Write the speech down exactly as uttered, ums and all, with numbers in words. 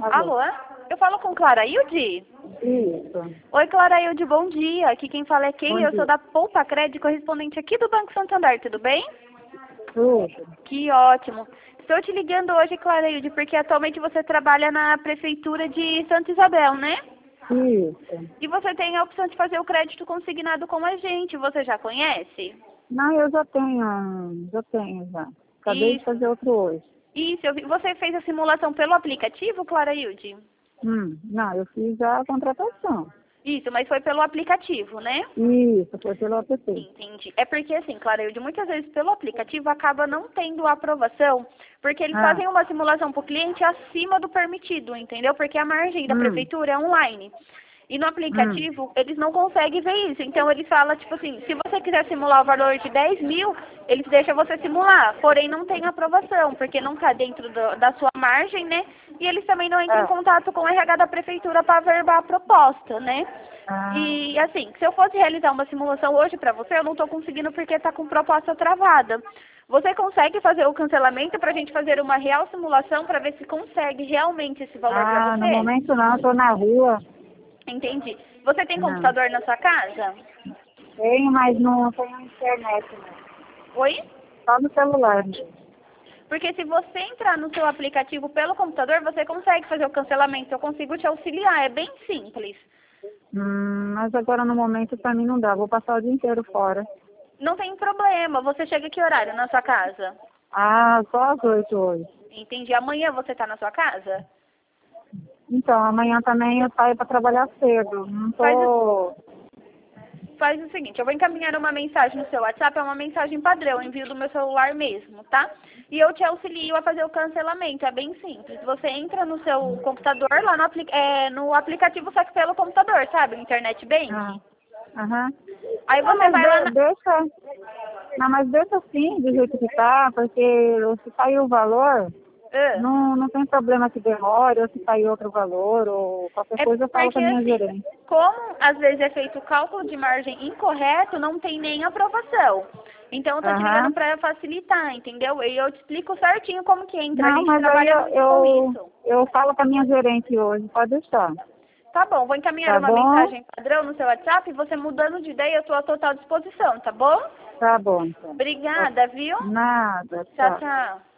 Alô? Eu falo com Clarailde? Isso. Oi, Clarailde, bom dia. Aqui quem fala é quem? Bom Eu dia. sou da Poupa Crédito, correspondente aqui do Banco Santander, tudo bem? Tudo. Que ótimo. Estou te ligando hoje, Clarailde, porque atualmente você trabalha na Prefeitura de Santa Isabel, né? Isso. E você tem a opção de fazer o crédito consignado com a gente, você já conhece? Não, eu já tenho, já tenho já. Acabei de Isso. fazer outro hoje. Isso, eu vi. Você fez a simulação pelo aplicativo, Clarailde? Hum, não, eu fiz já a contratação. Isso, mas foi pelo aplicativo, né? Isso, foi pelo app. Entendi. É porque, assim, Clarailde, muitas vezes pelo aplicativo acaba não tendo aprovação, porque eles Ah. fazem uma simulação para o cliente acima do permitido, entendeu? Porque a margem da Hum. prefeitura é online. E no aplicativo, eles não conseguem ver isso. Então, eles falam, tipo assim, se você quiser simular o valor de dez mil, eles deixam você simular. Porém, não tem aprovação, porque não está dentro do, da sua margem, né? E eles também não entram Ah. em contato com o R H da prefeitura para averbar a proposta, né? Ah. E, assim, se eu fosse realizar uma simulação hoje para você, eu não estou conseguindo porque está com proposta travada. Você consegue fazer o cancelamento para a gente fazer uma real simulação para ver se consegue realmente esse valor para Ah, você? no momento não, estou na rua. Entendi. Você tem Não. computador na sua casa? Tenho, mas não tenho internet, não. Oi? Só no celular. Porque se você entrar no seu aplicativo pelo computador, você consegue fazer o cancelamento. Eu consigo te auxiliar, é bem simples. Hum, mas agora no momento para mim não dá, vou passar o dia inteiro fora. Não tem problema. Você chega que horário na sua casa? Ah, só às oito hoje. Entendi. Amanhã você está na sua casa? Então, amanhã também eu saio para trabalhar cedo. Não Faz tô. Faz o seguinte, eu vou encaminhar uma mensagem no seu WhatsApp, é uma mensagem padrão, eu envio do meu celular mesmo, tá? E eu te auxilio a fazer o cancelamento, é bem simples. Você entra no seu computador, lá no, apli é, no aplicativo, só que pelo computador, sabe? Internet Banking. Ah, aham. Aí Não, você mas vai de- lá na... deixa. Não, mas deixa assim do jeito que tá, porque se sair o valor, Ah. não, não tem problema que demore, ou se sair outro valor, ou qualquer É coisa eu falo com porque, a minha assim, gerente. como às vezes é feito o cálculo de margem incorreto, não tem nem aprovação. Então, eu tô te ligando Aham. para facilitar, entendeu? E eu te explico certinho como que entra. A Não, gente mas aí trabalha eu, muito com eu, isso. eu falo com a minha gerente hoje, pode deixar. Tá bom, vou encaminhar Tá uma bom? mensagem padrão no seu WhatsApp e você mudando de ideia, eu estou à total disposição, tá bom? Tá bom, então. Obrigada, viu? Nada, Tchau, tchau. tchau.